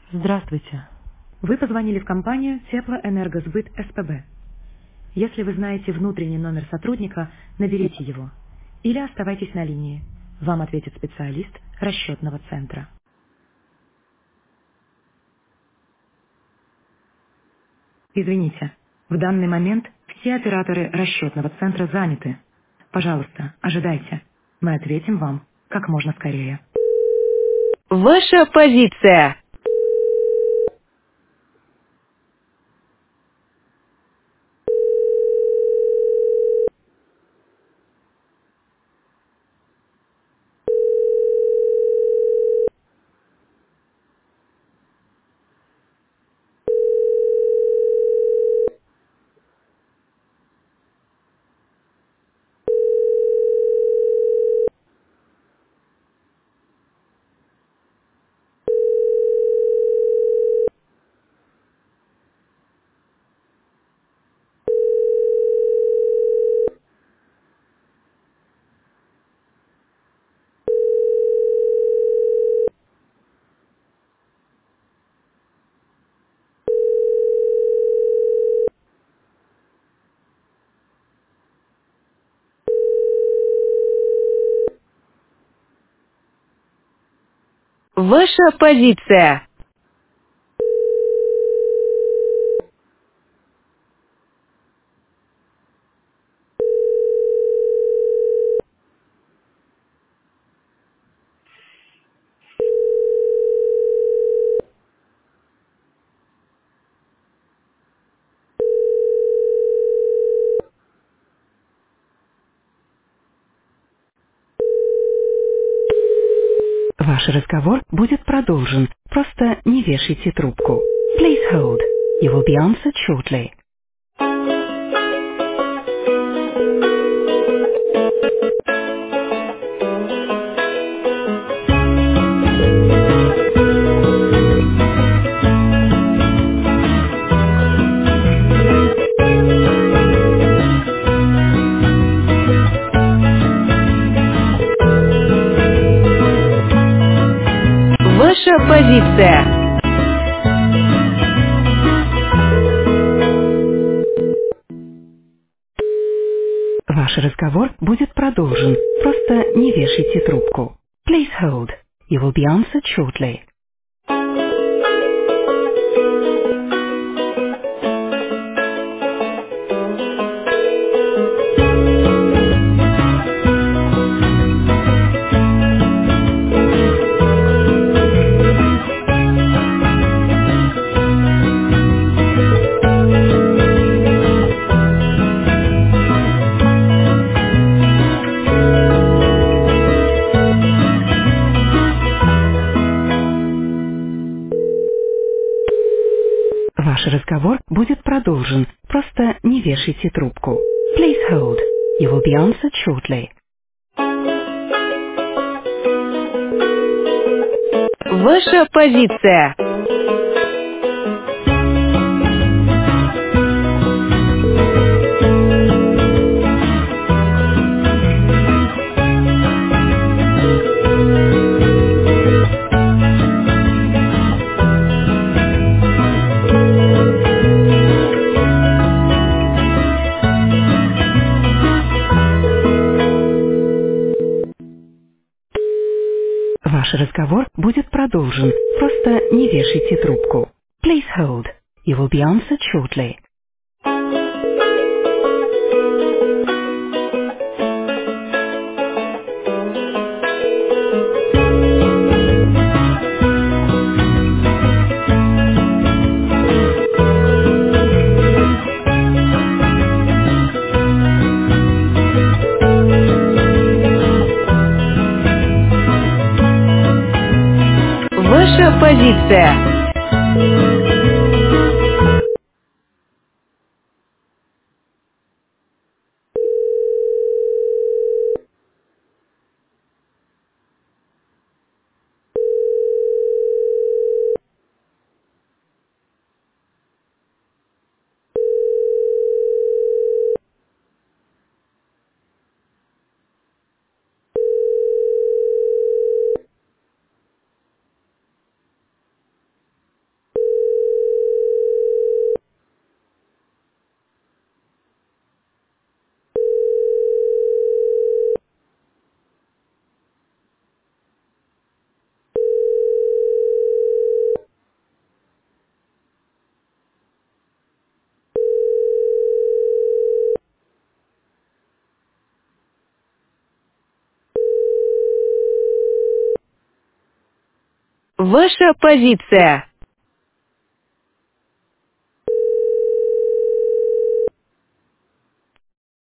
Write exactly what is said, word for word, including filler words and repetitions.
Здравствуйте. Вы позвонили в компанию Теплоэнергосбыт СПБ. Если вы знаете внутренний номер сотрудника, наберите его. Или оставайтесь на линии. Вам ответит специалист расчетного центра. Извините, в данный момент все операторы расчетного центра заняты. Пожалуйста, ожидайте. Мы ответим вам как можно скорее. Ваша позиция. Ваша позиция. Ваш разговор будет продолжен. Просто не вешайте трубку. Please hold. You will be answered shortly. Ваша позиция. Ваш разговор будет продолжен. Просто не вешайте трубку. Please hold. You will be answered shortly. Ваш разговор будет продолжен. Просто не вешайте трубку. Please hold. You will be answered shortly. Ваша позиция. Ваш разговор будет продолжен. Просто не вешайте трубку. Please hold. You will be answered shortly. Ваша позиция. Ваша позиция.